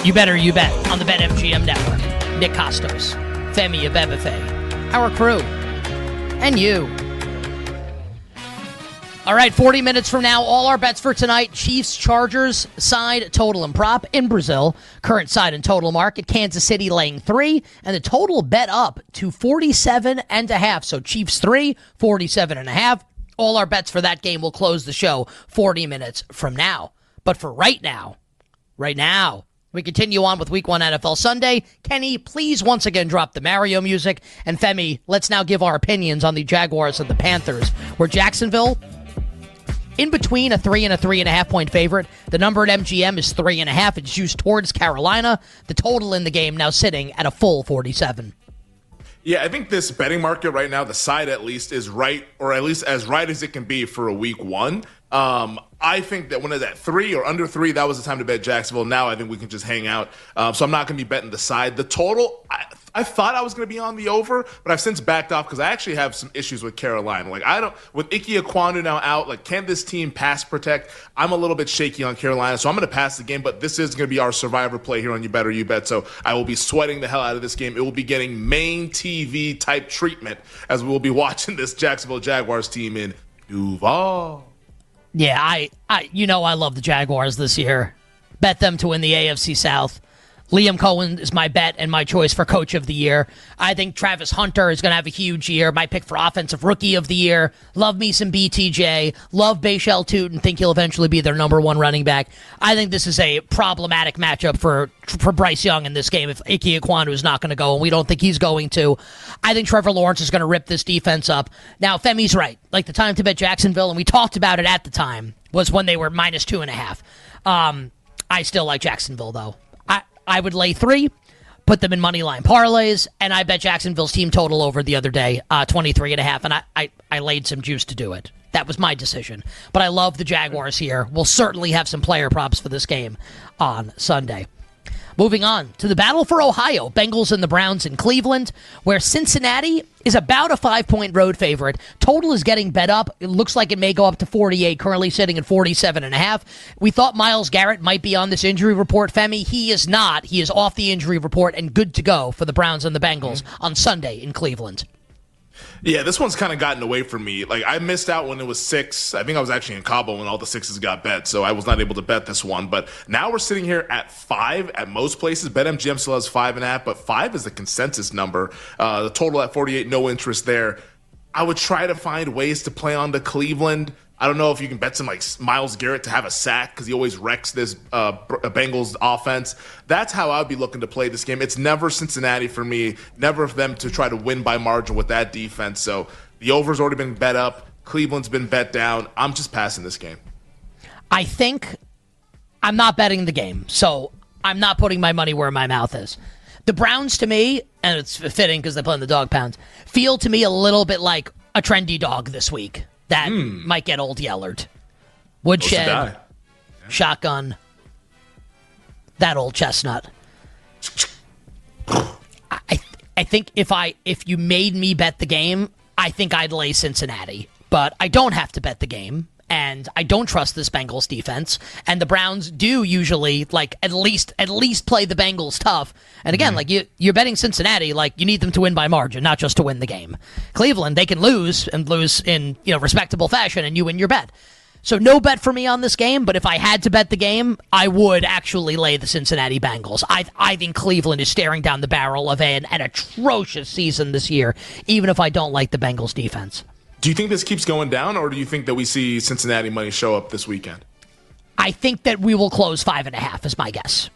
You better, you bet, on the BetMGM network. Nick Costos, Femi Abebefe, our crew, and you. All right, 40 minutes from now, all our bets for tonight. Chiefs-Chargers side total and prop in Brazil. Current side and total market. Kansas City laying 3. And the total bet up to 47.5. So Chiefs 3, 47.5. All our bets for that game will close the show 40 minutes from now. But for right now, we continue on with Week 1 NFL Sunday. Kenny, please once again drop the Mario music. And Femi, let's now give our opinions on the Jaguars and the Panthers, where Jacksonville, in between a 3 and a 3.5 point favorite. The number at MGM is 3.5. It's juiced towards Carolina. The total in the game now sitting at a full 47. Yeah, I think this betting market right now, the side at least, is right, or at least as right as it can be for a Week 1. I think that when it's at 3 or under 3, that was the time to bet Jacksonville. Now I think we can just hang out. So I'm not going to be betting the side. The total, I thought I was going to be on the over, but I've since backed off because I actually have some issues with Carolina. With Ike Ekwonu now out, can this team pass protect? I'm a little bit shaky on Carolina, so I'm going to pass the game, but this is going to be our survivor play here on You Better You Bet. So I will be sweating the hell out of this game. It will be getting main TV type treatment as we will be watching this Jacksonville Jaguars team in Duval. Yeah, I love the Jaguars this year. Bet them to win the AFC South. Liam Cohen is my bet and my choice for Coach of the Year. I think Travis Hunter is going to have a huge year. My pick for Offensive Rookie of the Year. Love me some BTJ. Love Bashal Tootin and think he'll eventually be their number 1 running back. I think this is a problematic matchup for Bryce Young in this game if Ike Ekwonu is not going to go, and we don't think he's going to. I think Trevor Lawrence is going to rip this defense up. Now, Femi's right. The time to bet Jacksonville, and we talked about it at the time, was when they were minus 2.5. I still like Jacksonville, though. I would lay 3, put them in money line parlays, and I bet Jacksonville's team total over the other day, 23.5, and I laid some juice to do it. That was my decision. But I love the Jaguars here. We'll certainly have some player props for this game on Sunday. Moving on to the battle for Ohio, Bengals and the Browns in Cleveland, where Cincinnati is about a 5-point road favorite. Total is getting bet up. It looks like it may go up to 48, currently sitting at 47.5. We thought Myles Garrett might be on this injury report, Femi. He is not. He is off the injury report and good to go for the Browns and the Bengals on Sunday in Cleveland. Yeah, this one's kind of gotten away from me. I missed out when it was 6. I think I was actually in Cabo when all the 6s got bet, so I was not able to bet this one. But now we're sitting here at 5 at most places. BetMGM still has 5.5, but 5 is the consensus number. The total at 48, no interest there. I would try to find ways to play on the Cleveland. I don't know if you can bet some Myles Garrett to have a sack because he always wrecks this Bengals offense. That's how I would be looking to play this game. It's never Cincinnati for me, never for them to try to win by margin with that defense. So the over's already been bet up. Cleveland's been bet down. I'm just passing this game. I think I'm not betting the game, so I'm not putting my money where my mouth is. The Browns, to me, and it's fitting because they play in the dog pounds, feel to me a little bit like a trendy dog this week. That might get old Yellard. Woodshed, shotgun, that old chestnut. I think if you made me bet the game, I think I'd lay Cincinnati. But I don't have to bet the game, and I don't trust this Bengals defense. And the Browns do usually at least play the Bengals tough. And again, you're betting Cincinnati, you need them to win by margin, not just to win the game. Cleveland, they can lose in respectable fashion, and you win your bet. So no bet for me on this game, but if I had to bet the game, I would actually lay the Cincinnati Bengals. I think Cleveland is staring down the barrel of an atrocious season this year, even if I don't like the Bengals defense. Do you think this keeps going down, or do you think that we see Cincinnati money show up this weekend? I think that we will close 5.5 is my guess.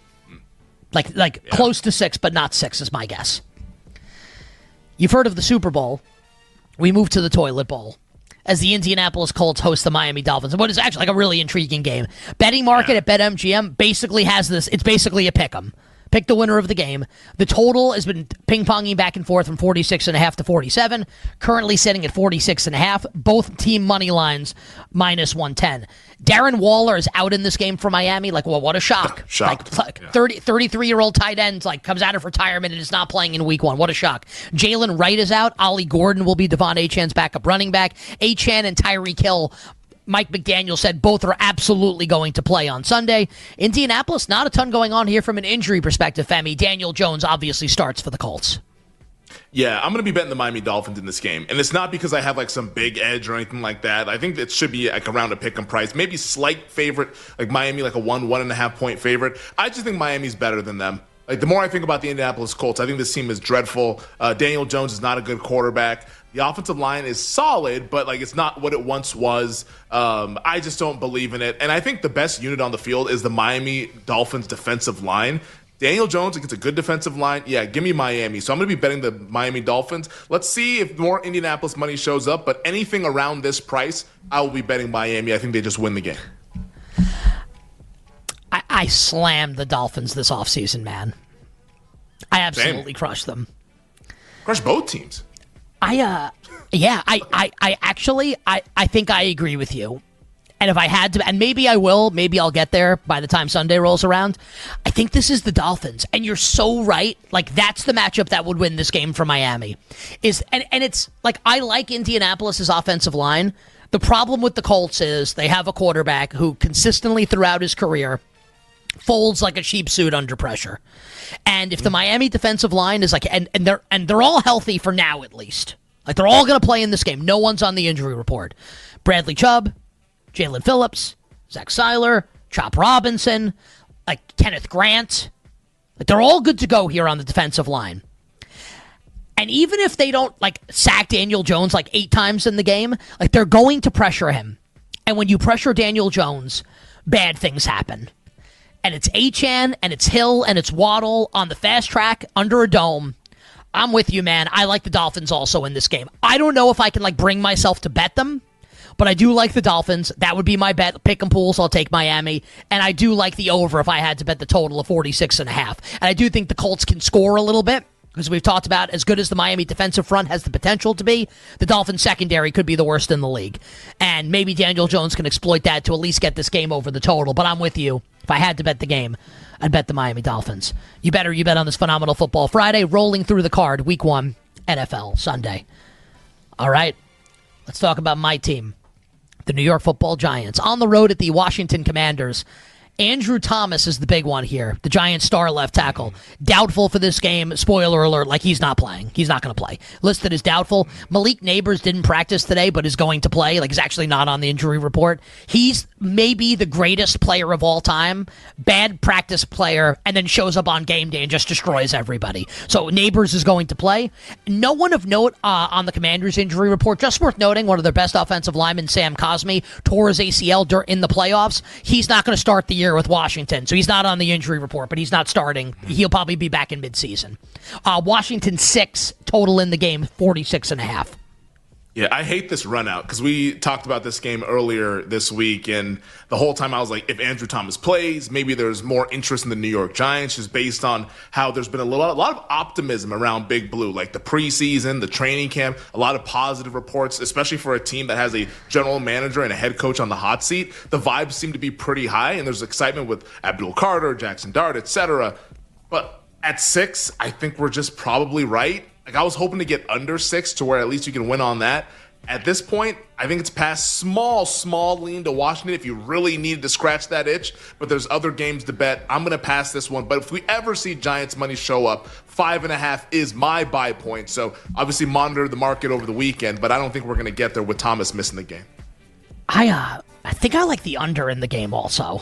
Close to 6, but not 6 is my guess. You've heard of the Super Bowl. We move to the Toilet Bowl as the Indianapolis Colts host the Miami Dolphins. What is actually a really intriguing game. Betting market at BetMGM basically has this. It's basically a pick 'em. Pick the winner of the game. The total has been ping-ponging back and forth from 46.5 to 47. Currently sitting at 46.5. Both team money lines minus 110. Darren Waller is out in this game for Miami. What a shock. 33-year-old tight end comes out of retirement and is not playing in week 1. What a shock. Jalen Wright is out. Ollie Gordon will be Devon Achan's backup running back. Achan and Tyreek Hill Mike McDaniel said both are absolutely going to play on Sunday. Indianapolis, not a ton going on here from an injury perspective, Femi. Daniel Jones obviously starts for the Colts. Yeah, I'm going to be betting the Miami Dolphins in this game. And it's not because I have like some big edge or anything like that. I think it should be like around a pick 'em price. Maybe slight favorite, like Miami, like a 1.5 point favorite. I just think Miami's better than them. Like the more I think about the Indianapolis Colts, I think this team is dreadful. Daniel Jones is not a good quarterback. The offensive line is solid, but like it's not what it once was. I just don't believe in it. And I think the best unit on the field is the Miami Dolphins defensive line. Daniel Jones against a good defensive line. Yeah, give me Miami. So I'm going to be betting the Miami Dolphins. Let's see if more Indianapolis money shows up. But anything around this price, I will be betting Miami. I think they just win the game. I slammed the Dolphins this offseason, man. I absolutely crushed them. Crushed both teams. I think I agree with you. And if I had to, and maybe I will, maybe I'll get there by the time Sunday rolls around. I think this is the Dolphins. And you're so right. Like, that's the matchup that would win this game for Miami. And it's like, I like Indianapolis' offensive line. The problem with the Colts is they have a quarterback who consistently throughout his career folds like a sheep suit under pressure. And if the Miami defensive line is like, and they're all healthy for now at least. Like, they're all going to play in this game. No one's on the injury report. Bradley Chubb, Jalen Phillips, Zach Seiler, Chop Robinson, like Kenneth Grant. Like, they're all good to go here on the defensive line. And even if they don't like sack Daniel Jones like 8 times in the game, like they're going to pressure him. And when you pressure Daniel Jones, bad things happen. And it's Achane, and it's Hill, and it's Waddle on the fast track under a dome. I'm with you, man. I like the Dolphins also in this game. I don't know if I can like bring myself to bet them, but I do like the Dolphins. That would be my bet. Pick 'em pools, I'll take Miami. And I do like the over if I had to bet the total of 46.5. And I do think the Colts can score a little bit, because we've talked about as good as the Miami defensive front has the potential to be, the Dolphins secondary could be the worst in the league. And maybe Daniel Jones can exploit that to at least get this game over the total. But I'm with you. If I had to bet the game, I'd bet the Miami Dolphins. You bet on this phenomenal Football Friday, rolling through the card, Week 1, NFL, Sunday. All right, let's talk about my team, the New York Football Giants. On the road at the Washington Commanders. Andrew Thomas is the big one here, the Giants' star left tackle. Doubtful for this game. Spoiler alert, like he's not playing. He's not going to play. Listed as doubtful. Malik Neighbors didn't practice today, but is going to play. Like, he's actually not on the injury report. He's maybe the greatest player of all time. Bad practice player, and then shows up on game day and just destroys everybody. So Neighbors is going to play. No one of note on the Commanders' injury report. Just worth noting, one of their best offensive linemen, Sam Cosmi, tore his ACL in the playoffs. He's not going to start the year with Washington, so he's not on the injury report, but he's not starting. He'll probably be back in midseason. Washington 6 total in the game, 46.5. Yeah, I hate this run out because we talked about this game earlier this week, and the whole time I was like, if Andrew Thomas plays, maybe there's more interest in the New York Giants, just based on how there's been a lot of optimism around Big Blue, like the preseason, the training camp, a lot of positive reports, especially for a team that has a general manager and a head coach on the hot seat. The vibes seem to be pretty high, and there's excitement with Abdul Carter, Jackson Dart, etc. But at 6, I think we're just probably right. Like, I was hoping to get under 6 to where at least you can win on that. At this point, I think it's past small lean to Washington if you really needed to scratch that itch. But there's other games to bet. I'm going to pass this one. But if we ever see Giants money show up, 5.5 is my buy point. So obviously monitor the market over the weekend. But I don't think we're going to get there with Thomas missing the game. I think I like the under in the game also.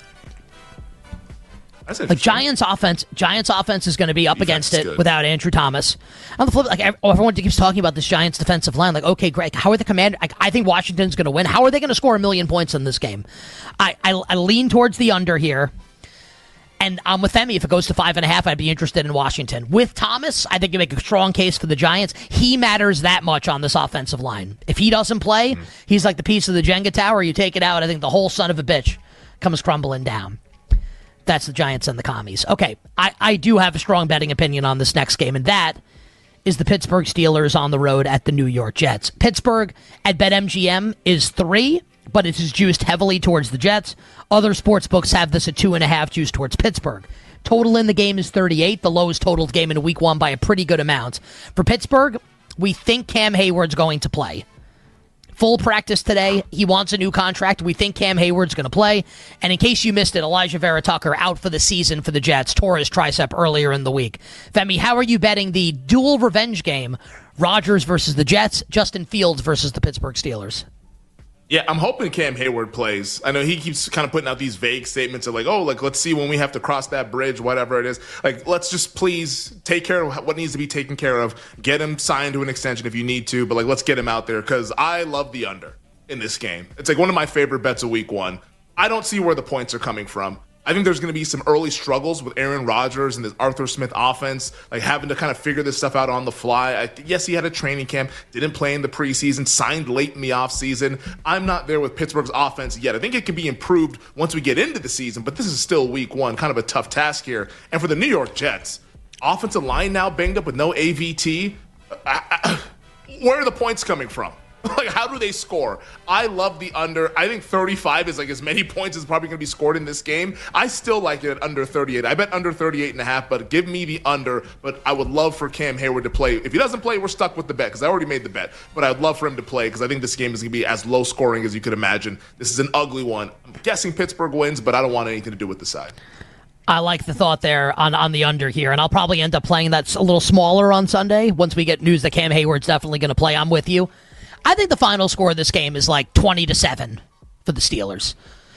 Like Giants offense is going to be up against it without Andrew Thomas. On the flip, like everyone keeps talking about this Giants defensive line. Like, okay, great. How are the Commanders? I think Washington's going to win. How are they going to score 1 million points in this game? I lean towards the under here, and I'm with Femi. If it goes to 5.5, I'd be interested in Washington. With Thomas, I think you make a strong case for the Giants. He matters that much on this offensive line. If he doesn't play, he's like the piece of the Jenga tower. You take it out, I think the whole son of a bitch comes crumbling down. That's the Giants and the Commies. Okay, I do have a strong betting opinion on this next game, and that is the Pittsburgh Steelers on the road at the New York Jets. Pittsburgh at BetMGM is 3, but it is juiced heavily towards the Jets. Other sports books have this at 2.5, juiced towards Pittsburgh. Total in the game is 38, the lowest totaled game in Week 1 by a pretty good amount. For Pittsburgh, we think Cam Hayward's going to play. full practice today. He wants a new contract. We think Cam Hayward's going to play. And in case you missed it, Elijah Vera Tucker out for the season for the Jets, tore his tricep earlier in the week. Femi, how are you betting the dual revenge game, Rodgers versus the Jets, Justin Fields versus the Pittsburgh Steelers? Yeah, I'm hoping Cam Hayward plays. I know he keeps kind of putting out these vague statements of like, oh, like, let's see when we have to cross that bridge, whatever it is. Like, let's just please take care of what needs to be taken care of. Get him signed to an extension if you need to, but like, let's get him out there because I love the under in this game. It's like one of my favorite bets of week one. I don't see where the points are coming from. I think there's going to be some early struggles with Aaron Rodgers and this Arthur Smith offense, like having to kind of figure this stuff out on the fly. Yes, he had a training camp, didn't play in the preseason, signed late in the offseason. I'm not there with Pittsburgh's offense yet. I think it can be improved once we get into the season, but this is still week one, kind of a tough task here. And for the New York Jets, offensive line now banged up with no AVT. Where are the points coming from? Like, how do they score? I love the under. I think 35 is like as many points as probably going to be scored in this game. I still like it at under 38. I bet under 38.5, but give me the under. But I would love for Cam Hayward to play. If he doesn't play, we're stuck with the bet because I already made the bet. But I'd love for him to play because I think this game is going to be as low scoring as you could imagine. This is an ugly one. I'm guessing Pittsburgh wins, but I don't want anything to do with the side. I like the thought there on the under here, and I'll probably end up playing that a little smaller on Sunday once we get news that Cam Hayward's definitely going to play. I'm with you. I think the final score of this game is like 20-7 for the Steelers.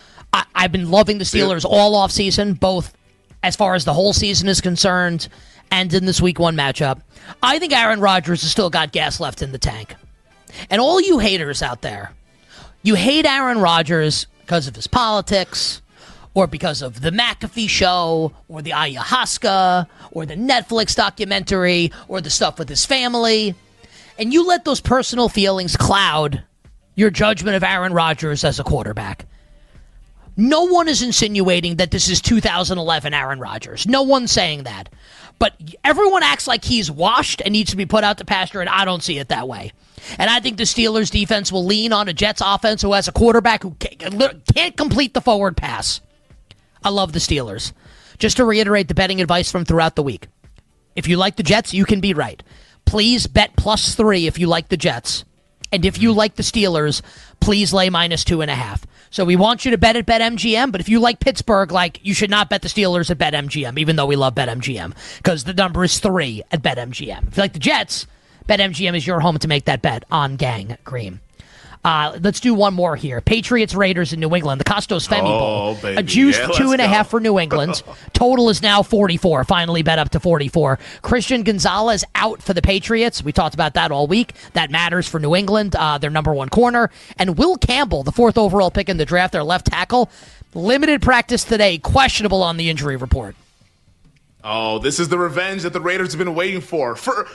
I've been loving the Steelers all offseason, both as far as the whole season is concerned and in this week one matchup. I think Aaron Rodgers has still got gas left in the tank. And all you haters out there, you hate Aaron Rodgers because of his politics or because of the McAfee show or the ayahuasca or the Netflix documentary or the stuff with his family. And you let those personal feelings cloud your judgment of Aaron Rodgers as a quarterback. No one is insinuating that this is 2011 Aaron Rodgers. No one's saying that. But everyone acts like he's washed and needs to be put out to pasture, and I don't see it that way. And I think the Steelers' defense will lean on a Jets offense who has a quarterback who can't complete the forward pass. I love the Steelers. Just to reiterate the betting advice from throughout the week. If you like the Jets, you can be right. Please bet +3 if you like the Jets. And if you like the Steelers, please lay -2.5. So we want you to bet at BetMGM, but if you like Pittsburgh, you should not bet the Steelers at BetMGM, even though we love BetMGM, because the number is 3 at BetMGM. If you like the Jets, BetMGM is your home to make that bet on Gang Green. Let's do one more here. Patriots, Raiders in New England. The Costos Femi Bowl. Baby. A juiced yeah, 2.5 for New England. Total is now 44. Finally bet up to 44. Christian Gonzalez out for the Patriots. We talked about that all week. That matters for New England, their number one corner. And Will Campbell, the 4th overall pick in the draft, their left tackle. Limited practice today. Questionable on the injury report. Oh, this is the revenge that the Raiders have been waiting for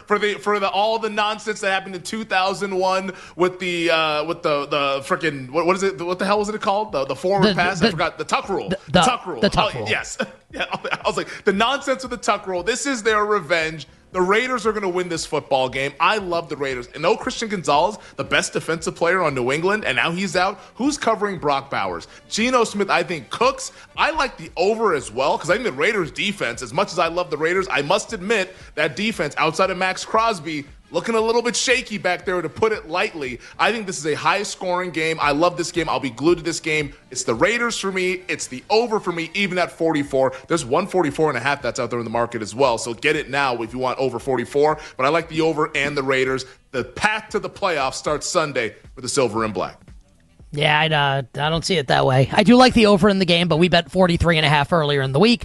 all the nonsense that happened in 2001 with the freaking what is it? What the hell was it called? The forward pass? I forgot the tuck rule. The tuck rule. The tuck rule. Yes. Yeah, I was like the nonsense with the tuck rule. This is their revenge. The Raiders are going to win this football game. I love the Raiders. And no Christian Gonzalez, the best defensive player on New England, and now he's out. Who's covering Brock Bowers? Geno Smith, I think, cooks. I like the over as well because I think the Raiders' defense, as much as I love the Raiders, I must admit that defense outside of Max Crosby, looking a little bit shaky back there, to put it lightly. I think this is a high-scoring game. I love this game. I'll be glued to this game. It's the Raiders for me. It's the over for me, even at 44. There's 144.5 that's out there in the market as well, so get it now if you want over 44. But I like the over and the Raiders. The path to the playoffs starts Sunday for the Silver and Black. Yeah, I don't see it that way. I do like the over in the game, but we bet 43.5 earlier in the week.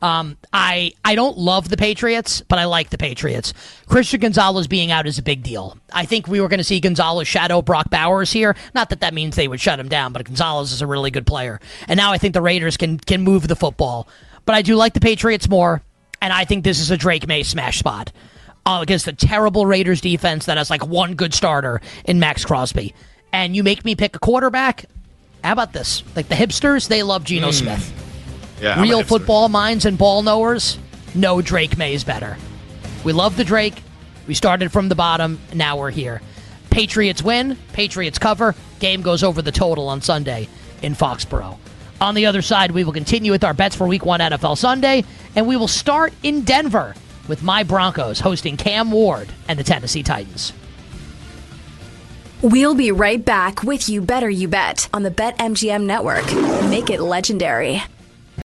I don't love the Patriots, but I like the Patriots. Christian Gonzalez being out is a big deal. I think we were going to see Gonzalez shadow Brock Bowers here. Not that that means they would shut him down, but Gonzalez is a really good player. And now I think the Raiders can move the football. But I do like the Patriots more, and I think this is a Drake May smash spot against a terrible Raiders defense that has one good starter in Max Crosby. And you make me pick a quarterback, how about this? The hipsters, they love Geno Smith. Yeah, Real football minds and ball knowers, no, Drake May is better. We love the Drake. We started from the bottom, now we're here. Patriots win, Patriots cover. Game goes over the total on Sunday in Foxborough. On the other side, we will continue with our bets for Week 1 NFL Sunday, and we will start in Denver with my Broncos hosting Cam Ward and the Tennessee Titans. We'll be right back with You Better You Bet on the BetMGM network. Make it legendary.